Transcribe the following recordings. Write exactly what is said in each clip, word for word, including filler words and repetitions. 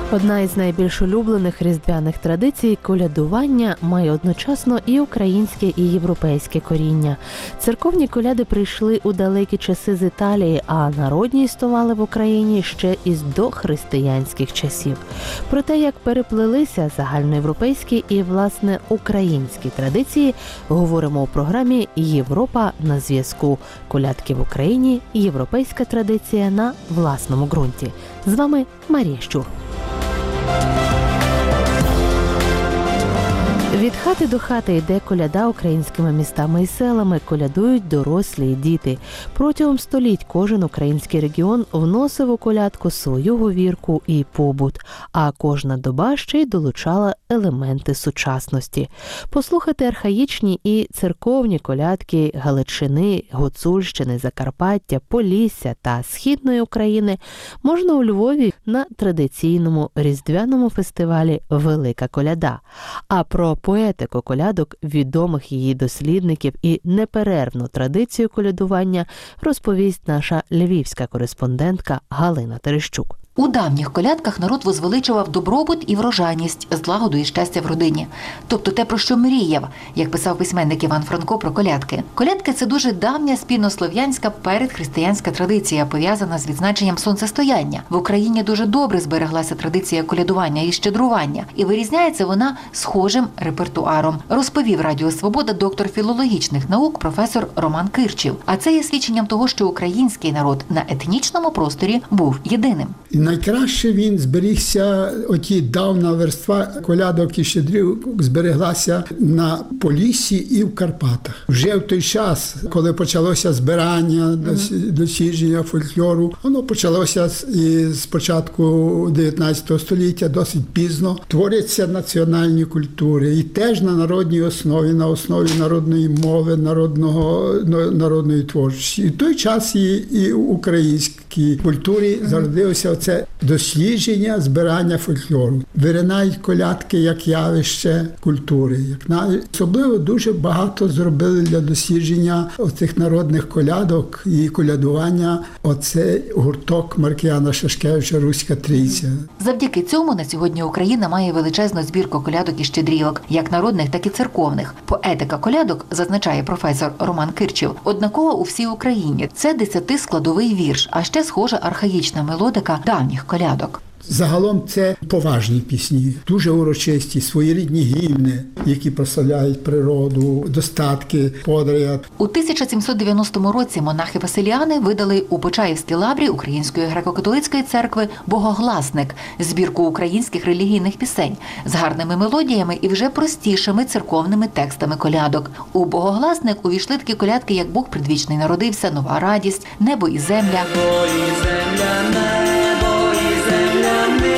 Одна із найбільш улюблених різдвяних традицій – колядування має одночасно і українське, і європейське коріння. Церковні коляди прийшли у далекі часи з Італії, а народні існували в Україні ще із дохристиянських часів. Про те, як переплелися загальноєвропейські і, власне, українські традиції, говоримо у програмі «Європа на зв'язку». Колядки в Україні – європейська традиція на власному ґрунті. З вами Марія Щур. Від хати до хати йде коляда українськими містами і селами, колядують дорослі і діти. Протягом століть кожен український регіон вносив у колядку свою говірку і побут, а кожна доба ще й долучала елементи сучасності. Послухати архаїчні і церковні колядки Галичини, Гуцульщини, Закарпаття, Полісся та Східної України можна у Львові на традиційному різдвяному фестивалі «Велика коляда». А про поетику колядок, відомих її дослідників і неперервну традицію колядування розповість наша львівська кореспондентка Галина Терещук. У давніх колядках народ возвеличував добробут і врожайність, злагоду і щастя в родині. Тобто те, про що мріяв, як писав письменник Іван Франко про колядки. Колядки – це дуже давня спільнослов'янська передхристиянська традиція, пов'язана з відзначенням сонцестояння. В Україні дуже добре збереглася традиція колядування і щедрування, і вирізняється вона схожим репертуаром, розповів Радіо Свобода доктор філологічних наук професор Роман Кирчів. А це є свідченням того, що український народ на етнічному просторі був єдиним. Найкраще він зберігся, оті давна верства колядок і щедрівок збереглася на Поліссі і в Карпатах. Вже в той час, коли почалося збирання, дослідження фольклору, воно почалося з початку дев'ятнадцятого століття, досить пізно. Творяться національні культури і теж на народній основі, на основі народної мови, народного, народної творчості. І в той час і, і в українській культурі зародилося це дослідження, збирання фольклору. Виринають колядки як явище культури. Як навіть особливо дуже багато зробили для дослідження оцих народних колядок і колядування оцей гурток Маркіяна Шашкевича «Руська трійця». Завдяки цьому на сьогодні Україна має величезну збірку колядок і щедрівок, як народних, так і церковних. Поетика колядок, зазначає професор Роман Кирчів, однакова у всій Україні. Це десятискладовий вірш, а ще схожа архаїчна мелодика давніх колядок. Загалом це поважні пісні, дуже урочисті, своєрідні гімни, які прославляють природу, достатки, подряд. У тисяча сімсот дев'яностому році монахи-василіани видали у Почаївській лаврі Української греко-католицької церкви «Богогласник» – збірку українських релігійних пісень з гарними мелодіями і вже простішими церковними текстами колядок. У «Богогласник» увійшли такі колядки, як «Бог предвічний народився», «Нова радість», «Небо і земля». Небо і земля, небо і земля.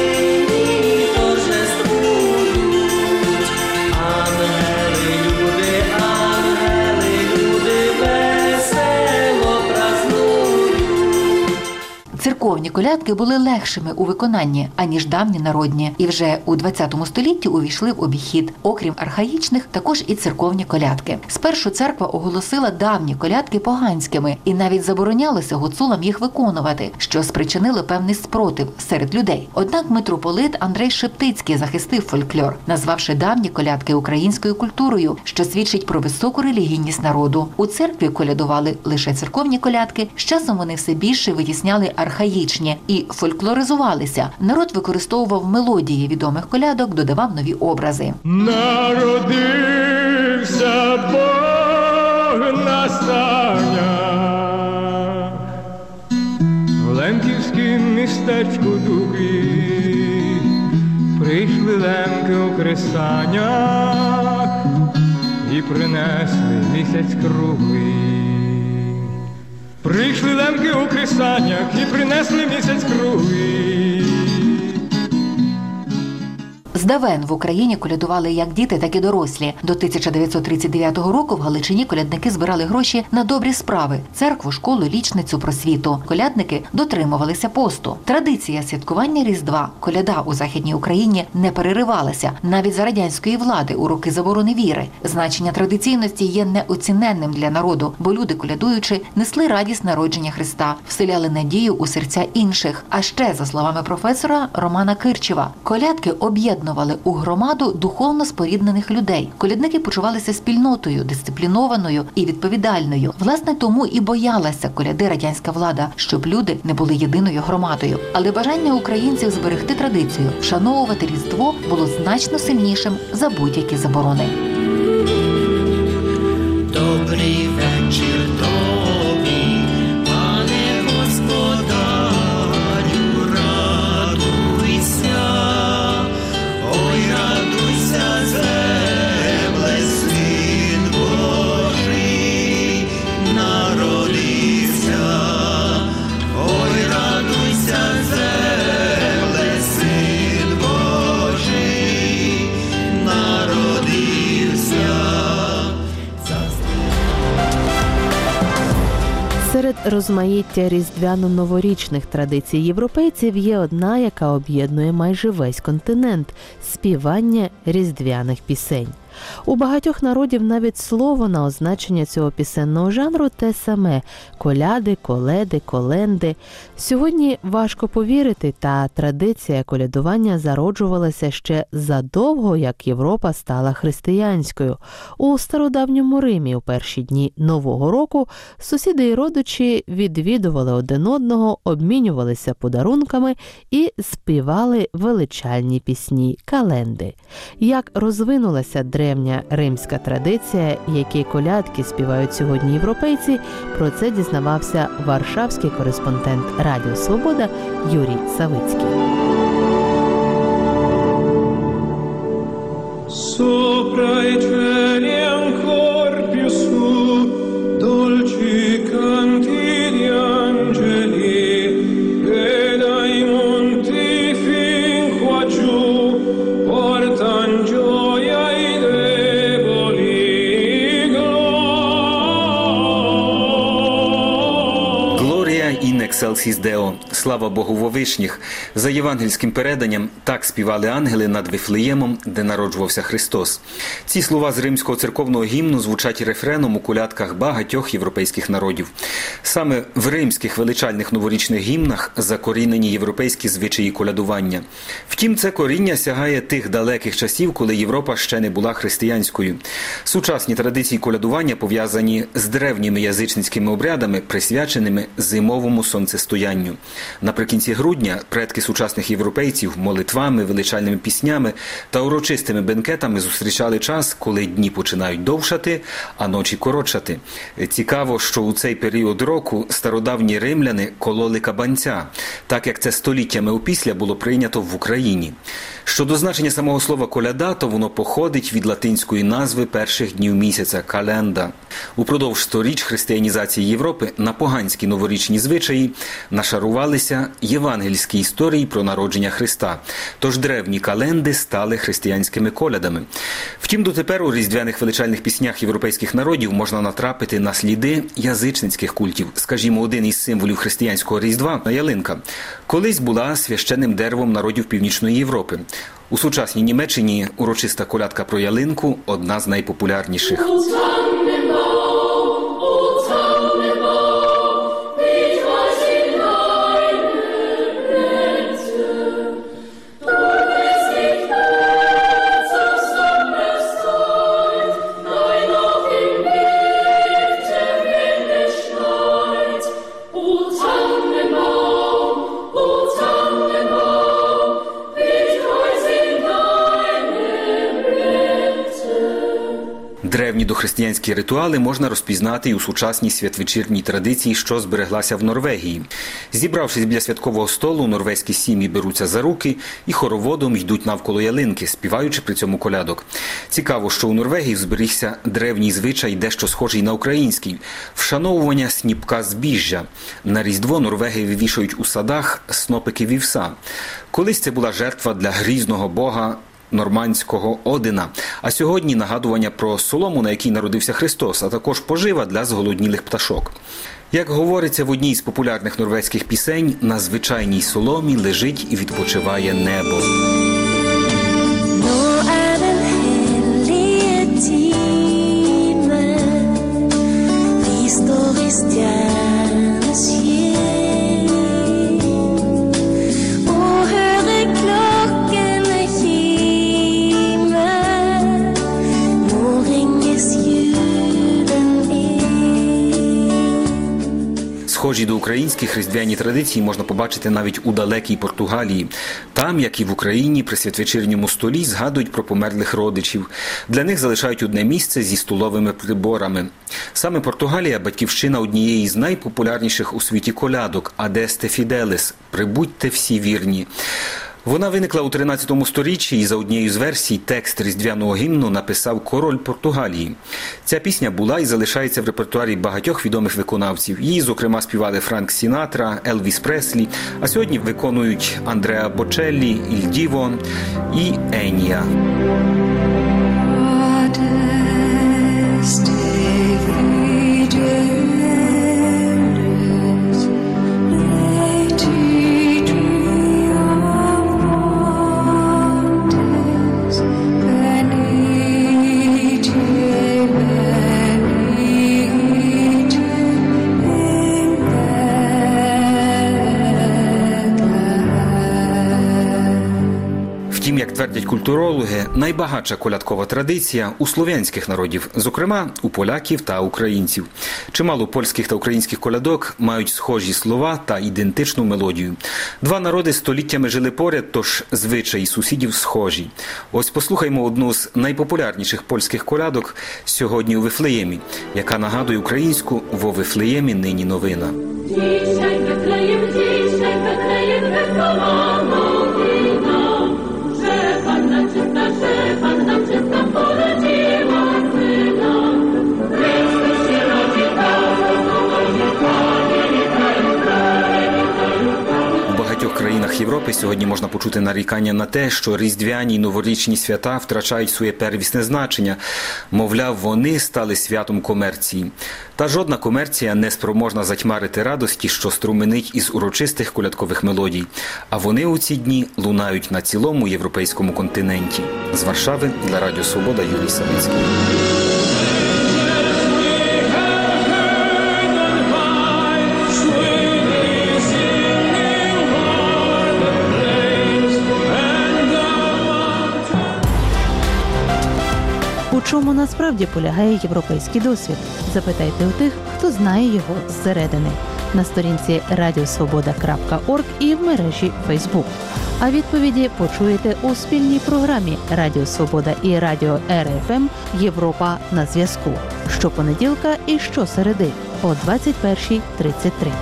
Церковні колядки були легшими у виконанні, аніж давні народні, і вже у двадцятому столітті увійшли в обіхід. Окрім архаїчних, також і церковні колядки. Спершу церква оголосила давні колядки поганськими, і навіть заборонялося гуцулам їх виконувати, що спричинило певний спротив серед людей. Однак митрополит Андрей Шептицький захистив фольклор, назвавши давні колядки українською культурою, що свідчить про високу релігійність народу. У церкві колядували лише церковні колядки, з часом вони все більше витісняли архаїчні і фольклоризувалися. Народ використовував мелодії відомих колядок, додавав нові образи. Народився Бог на санях, в лемківськім містечку Дубі, прийшли лемки у кресанях і принесли місяць круглий. Прийшли лемки у кресанях і принесли місяць круглий. З Здавен в Україні колядували як діти, так і дорослі. До тисяча дев'ятсот тридцять дев'ятого року в Галичині колядники збирали гроші на добрі справи – церкву, школу, лічницю, просвіту. Колядники дотримувалися посту. Традиція святкування Різдва, коляда у Західній Україні не переривалася. Навіть за радянської влади у роки заборони віри. Значення традиційності є неоціненним для народу, бо люди, колядуючи, несли радість народження Христа, вселяли надію у серця інших. А ще, за словами професора Романа Кирчева, колядки об'єднували у громаду духовно споріднених людей. Колядники почувалися спільнотою, дисциплінованою і відповідальною. Власне, тому і боялася коляди радянська влада, щоб люди не були єдиною громадою. Але бажання українців зберегти традицію, вшановувати Різдво було значно сильнішим за будь-які заборони. Добрий вечір тобі, пане господарю, радуйся, ой, радуйся, земле, син Божий народився, ой, радуйся, земле, син Божий народився. Серед розмаїття різдвяно-новорічних традицій європейців є одна, яка об'єднує майже весь континент – співання різдвяних пісень. У багатьох народів навіть слово на означення цього пісенного жанру те саме – коляди, коледи, коленди. Сьогодні важко повірити, та традиція колядування зароджувалася ще задовго, як Європа стала християнською. У стародавньому Римі у перші дні Нового року сусіди і родичі відвідували один одного, обмінювалися подарунками і співали величальні пісні – календи. Як розвинулася древня римська традиція, які колядки співають сьогодні європейці, про це дізнавався варшавський кореспондент Радіо Свобода Юрій Савицький. Sopra i cieli ancor più su, dolci canti di angeli, e dai monti fin qua giù portan gioia i deboli. Gloria in excelsis Deo. Слава Богу во вишніх. За євангельським переданням так співали ангели над Вифлеємом, де народжувався Христос. Ці слова з римського церковного гімну звучать рефреном у колядках багатьох європейських народів. Саме в римських величальних новорічних гімнах закорінені європейські звичаї колядування. Втім, це коріння сягає тих далеких часів, коли Європа ще не була християнською. Сучасні традиції колядування пов'язані з древніми язичницькими обрядами, присвяченими зимовому сонцестоянню. Наприкінці грудня предки сучасних європейців молитвами, величальними піснями та урочистими бенкетами зустрічали час, коли дні починають довшати, а ночі коротшати. Цікаво, що у цей період року стародавні римляни кололи кабанця, так як це століттями опісля було прийнято в Україні. Щодо значення самого слова «коляда», то воно походить від латинської назви перших днів місяця – «календа». Упродовж сторіч християнізації Європи на поганські новорічні звичаї нашарувалися євангельські історії про народження Христа. Тож древні календи стали християнськими колядами. Втім, дотепер у різдвяних величальних піснях європейських народів можна натрапити на сліди язичницьких культів. Скажімо, один із символів християнського Різдва – ялинка. Колись була священним деревом народів Північної Європи. У сучасній Німеччині урочиста колядка про ялинку – одна з найпопулярніших. Древні дохристиянські ритуали можна розпізнати і у сучасній святвечірній традиції, що збереглася в Норвегії. Зібравшись біля святкового столу, норвезькі сім'ї беруться за руки і хороводом йдуть навколо ялинки, співаючи при цьому колядок. Цікаво, що у Норвегії зберігся древній звичай, дещо схожий на український – вшановування сніпка збіжжя. На Різдво норвеги вивішують у садах снопики вівса. Колись це була жертва для грізного бога нормандського Одина. А сьогодні нагадування про солому, на якій народився Христос, а також пожива для зголоднілих пташок. Як говориться в одній з популярних норвезьких пісень, на звичайній соломі лежить і відпочиває небо. Схожі до українських різдвяні традиції можна побачити навіть у далекій Португалії. Там, як і в Україні, при святвечірньому столі згадують про померлих родичів. Для них залишають одне місце зі столовими приборами. Саме Португалія – батьківщина однієї з найпопулярніших у світі колядок «Адесте Фіделес» – «Прибудьте всі вірні». Вона виникла у тринадцятому сторіччі, і за однією з версій текст різдвяного гімну написав король Португалії. Ця пісня була і залишається в репертуарі багатьох відомих виконавців. Її, зокрема, співали Франк Сінатра, Елвіс Преслі, а сьогодні виконують Андреа Бочеллі, Іль Діво і Енія. Втім, як твердять культурологи, найбагатша колядкова традиція у слов'янських народів, зокрема у поляків та українців. Чимало польських та українських колядок мають схожі слова та ідентичну мелодію. Два народи століттями жили поряд, тож звичаї сусідів схожі. Ось послухаймо одну з найпопулярніших польських колядок сьогодні у Вифлеємі, яка нагадує українську «Во Вифлеємі нині новина». Dzisiaj Betlejem, dzisiaj Betlejem wesoła nowina, że Panna czysta, że Panna czysta porodziła syna. Chrystus się rodzi, У багатьох країнах Європи сьогодні можна почути нарікання на те, що різдвяні й новорічні свята втрачають своє первісне значення. Мовляв, вони стали святом комерції. Та жодна комерція не спроможна затьмарити радості, що струменить із урочистих колядкових мелодій. А вони у ці дні лунають на цілому європейському континенті. З Варшави для Радіо Свобода Юрій Савицький. У чому насправді полягає європейський досвід? Запитайте у тих, хто знає його зсередини. На сторінці радіо свобода крапка орг і в мережі Фейсбук. А відповіді почуєте у спільній програмі Радіо Свобода і Радіо Ер Еф Ем «Європа на зв'язку» щопонеділка і щосереди о двадцять перша тридцять три.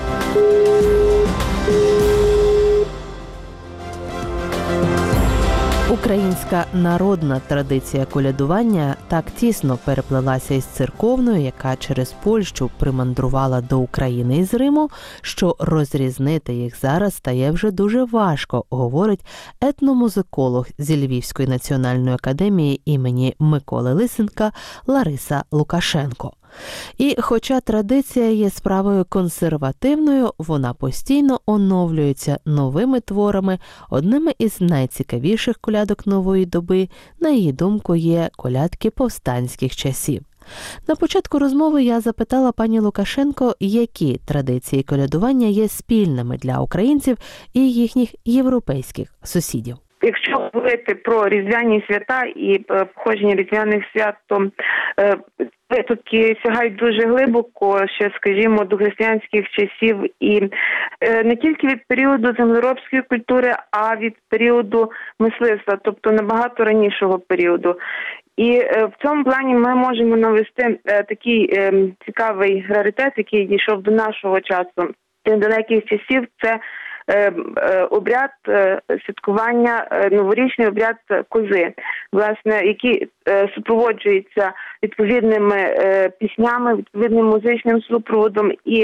Українська народна традиція колядування так тісно переплелася із церковною, яка через Польщу примандрувала до України із Риму, що розрізнити їх зараз стає вже дуже важко, говорить етномузиколог зі Львівської національної академії імені Миколи Лисенка Лариса Лукашенко. І хоча традиція є справою консервативною, вона постійно оновлюється новими творами. Одними із найцікавіших колядок нової доби, на її думку, є колядки повстанських часів. На початку розмови я запитала пані Лукашенко, які традиції колядування є спільними для українців і їхніх європейських сусідів. Якщо говорити про різдвяні свята і походження різдвяних свят, то витоки сягають дуже глибоко, ще, скажімо, до християнських часів, і не тільки від періоду землеробської культури, а від періоду мисливства, тобто набагато ранішого періоду. І в цьому плані ми можемо навести такий цікавий раритет, який дійшов до нашого часу, до далеких часів. Це обряд святкування, новорічний обряд кози, власне, який супроводжується відповідними піснями, відповідним музичним супроводом. І,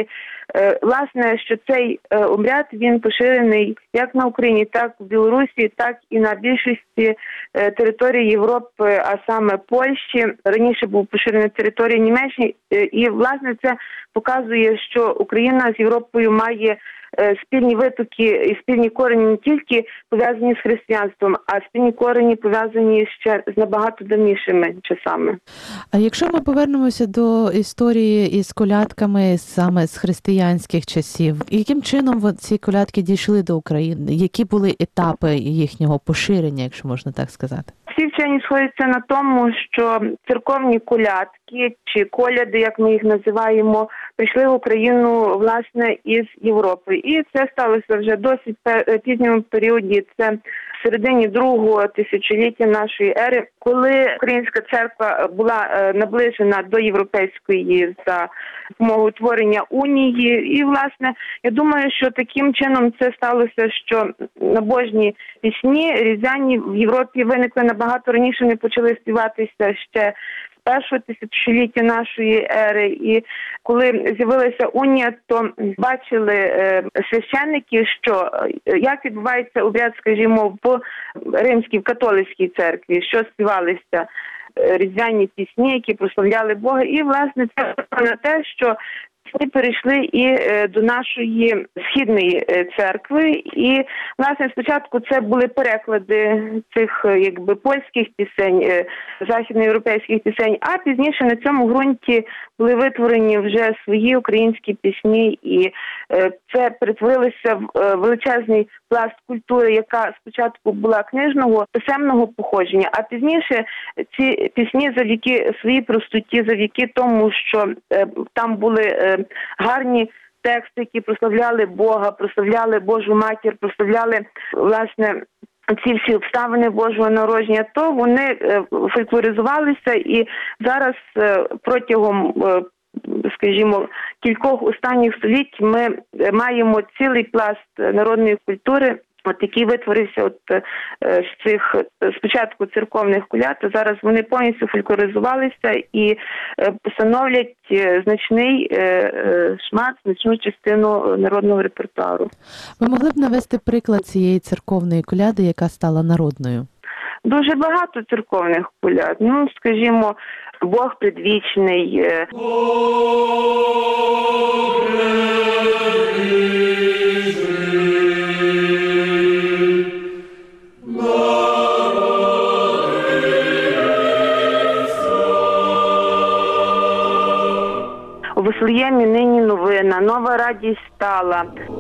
власне, що цей обряд, він поширений як на Україні, так в Білорусі, так і на більшості території Європи, а саме Польщі. Раніше був поширений на території Німеччини. І, власне, це показує, що Україна з Європою має спільні витоки і спільні корені не тільки пов'язані з християнством, а спільні корені пов'язані ще з набагато давнішими часами. А якщо ми повернемося до історії із колядками саме з християнських часів, яким чином ці колядки дійшли до України? Які були етапи їхнього поширення, якщо можна так сказати? Всі вчені сходяться на тому, що церковні колядки, чи коляди, як ми їх називаємо, прийшли в Україну, власне, із Європи. І це сталося вже досить пізньому періоді, це в середині другого тисячоліття нашої ери, коли Українська церква була наближена до європейської за допомогою утворення унії. І, власне, я думаю, що таким чином це сталося, що набожні пісні різдвяні в Європі виникли набагато раніше, не почали співатися ще першого тисячоліття нашої ери. І коли з'явилася унія, то бачили е, священники, що як відбувається обряд, скажімо, в римській, в католицькій церкві, що співалися різдвяні пісні, які прославляли Бога. І, власне, це на те, що вони перейшли і до нашої східної церкви. І, власне, спочатку це були переклади цих, якби, польських пісень, західноєвропейських пісень, а пізніше на цьому ґрунті були витворені вже свої українські пісні, і це перетворилося в величезний пласт культури, яка спочатку була книжного, писемного походження, а пізніше ці пісні завдяки своїй простоті, завдяки тому, що там були гарні тексти, які прославляли Бога, прославляли Божу Матір, прославляли, власне, ці всі обставини Божого народження, то вони фольклоризувалися, і зараз протягом, скажімо, кількох останніх століть ми маємо цілий пласт народної культури, от який витворився от з цих спочатку церковних коляд, а зараз вони повністю фольклоризувалися і становлять значний шмат, значну частину народного репертуару. Ви могли б навести приклад цієї церковної коляди, яка стала народною? Дуже багато церковних коляд. Ну, скажімо, Бог предвічний. У Вифлеємі нині новина, нова радість стала.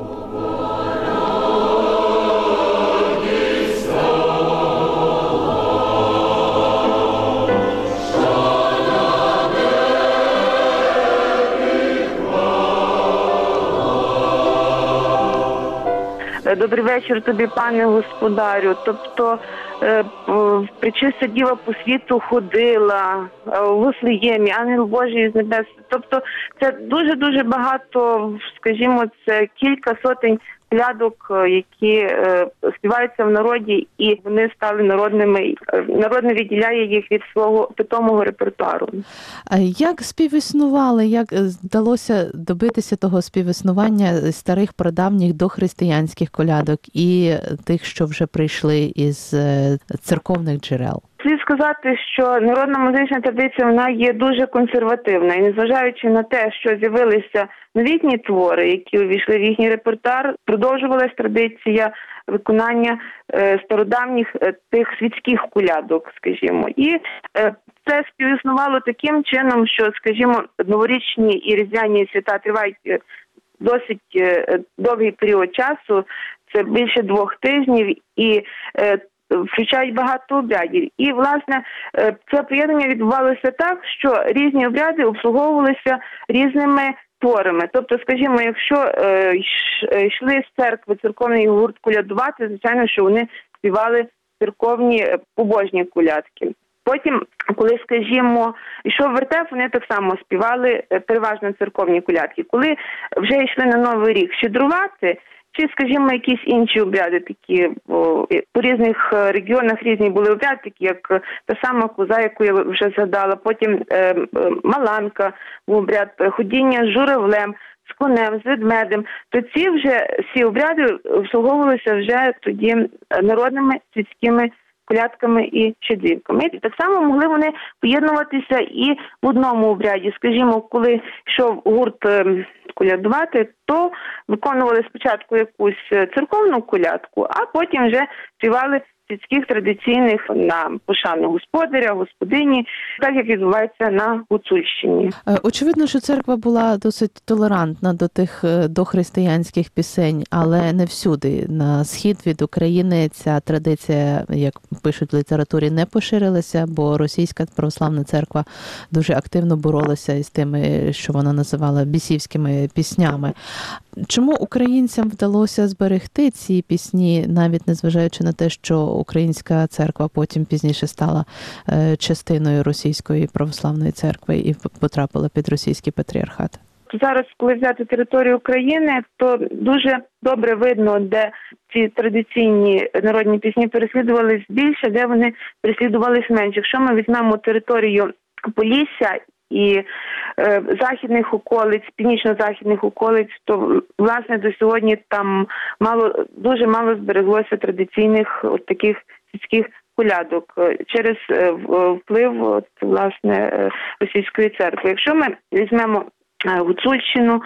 Добрий вечір тобі, пане господарю. Тобто пречиста діва по світу ходила, у Вифлеємі, ангел Божий з небес. Тобто це дуже-дуже багато, скажімо, це кілька сотень колядок, які е, співаються в народі, і вони стали народними. Народ не відділяє їх від свого питомого репертуару. А як співіснували, як вдалося добитися того співіснування старих прадавніх дохристиянських колядок і тих, що вже прийшли із церковних джерел? Слід сказати, що народна музична традиція, вона є дуже консервативна. І незважаючи на те, що з'явилися новітні твори, які увійшли в їхній репертуар, продовжувалась традиція виконання е, стародавніх е, тих світських колядок, скажімо. І е, це співіснувало таким чином, що, скажімо, новорічні і різдвяні свята тривають е, досить е, довгий період часу, це більше двох тижнів, і е, включають багато обрядів. І, власне, це поєднання відбувалося так, що різні обряди обслуговувалися різними творами. Тобто, скажімо, якщо е, йшли з церкви церковний гурт колядувати, звичайно, що вони співали церковні побожні колядки. Потім, коли, скажімо, йшов вертеп, вони так само співали переважно церковні колядки. Коли вже йшли на Новий рік щедрувати, чи, скажімо, якісь інші обряди, такі о, по різних регіонах різні були обряди, такі як та сама коза, яку я вже згадала, потім е, е, маланка, був обряд ходіння з журавлем, з конем, з ведмедем, то ці вже всі обряди обслуговувалися вже тоді народними світськими колядками і щедрівками. І так само могли вони поєднуватися і в одному обряді. Скажімо, коли йшов гурт колядувати, то виконували спочатку якусь церковну колядку, а потім вже співали світських традиційних на пошану господаря, господині, так як відбувається на Гуцульщині. Очевидно, що церква була досить толерантна до тих дохристиянських пісень, але не всюди. На схід від України ця традиція, як пишуть в літературі, не поширилася, бо російська православна церква дуже активно боролася із тими, що вона називала бісівськими піснями. Чому українцям вдалося зберегти ці пісні, навіть незважаючи на те, що українська церква потім пізніше стала частиною російської православної церкви і потрапила під російський патріархат? Зараз, коли взяти територію України, то дуже добре видно, де ці традиційні народні пісні переслідувались більше, де вони переслідувались менше. Якщо ми візьмемо територію Полісся і е, західних околиць, північно-західних околиць, то, власне, до сьогодні там мало, дуже мало збереглося традиційних от таких сільських колядок через е, вплив, от, власне, російської церкви. Якщо ми візьмемо Гуцульщину,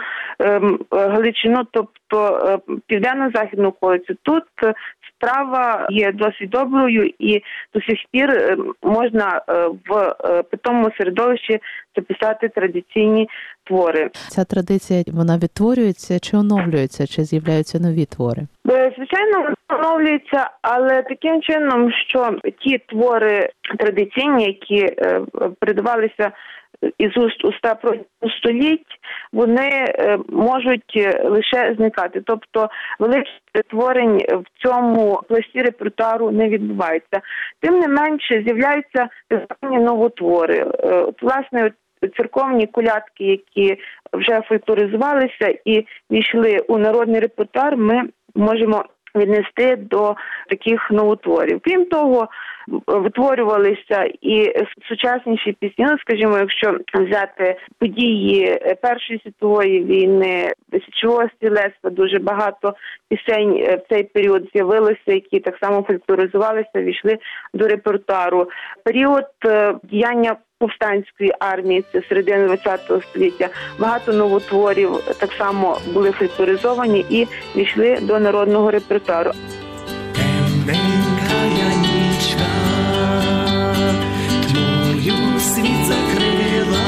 Галичину, тобто південно-західну околицю, тут справа є досить доброю і до сих пір можна в питомому середовищі записати традиційні твори. Ця традиція, вона відтворюється чи оновлюється, чи з'являються нові твори? Звичайно, оновлюється, але таким чином, що ті твори традиційні, які передавалися із уст уста протягом століть, вони можуть лише зникати. Тобто великих творень в цьому пласті репертуару не відбувається. Тим не менше з'являються певні новотвори. От, власне, церковні колядки, які вже фольклоризувалися і війшли у народний репертуар, ми можемо віднести до таких новотворів. Крім того, витворювалися і сучасніші пісні, ну, скажімо, якщо взяти події Першої світової війни, січового стрілецтва, дуже багато пісень в цей період з'явилося, які так само фольклоризувалися, війшли до репертуару. Період діяння повстанської армії, це середина ХХ століття, багато новотворів так само були фольклоризовані і війшли до народного репертуару. Темненька яничка, тьмою світ закрила.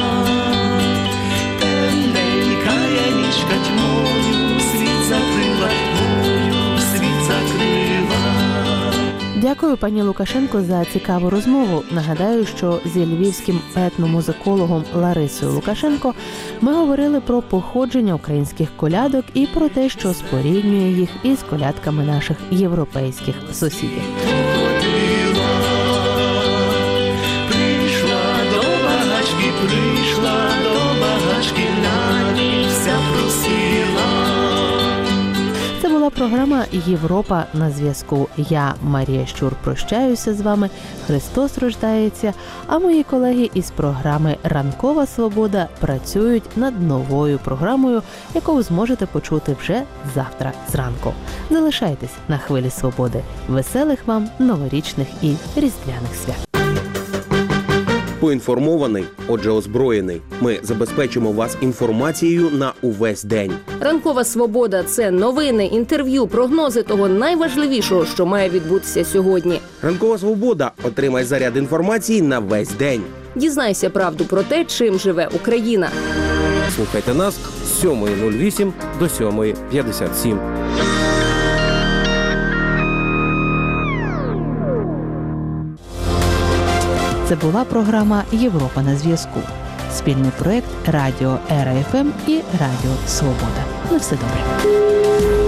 Темненька яничка, тьмою світ закрила, тьмою світ закрила. Дякую, пані Лукашенко, за цікаву розмову. Нагадаю, що зі львівським етномузикологом Ларисою Лукашенко ми говорили про походження українських колядок і про те, що споріднює їх із колядками наших європейських сусідів. Прийшла до багачки, прийшла до багачки, на ній вся просила. Це була програма «Європа на зв'язку». Я, Марія Щур, прощаюся з вами. Христос рождається, а мої колеги із програми «Ранкова свобода» працюють над новою програмою, яку ви зможете почути вже завтра зранку. Залишайтесь на хвилі свободи. Веселих вам новорічних і різдвяних свят. Поінформований, отже озброєний. Ми забезпечимо вас інформацією на увесь день. Ранкова свобода – це новини, інтерв'ю, прогнози того найважливішого, що має відбутися сьогодні. Ранкова свобода. Отримай заряд інформації на весь день. Дізнайся правду про те, чим живе Україна. Слухайте нас з сьомої нуль вісім до сьомої п'ятдесят сім. Це була програма «Європа на зв'язку». Спільний проєкт Радіо Ера еф ем і Радіо Свобода. На все добре.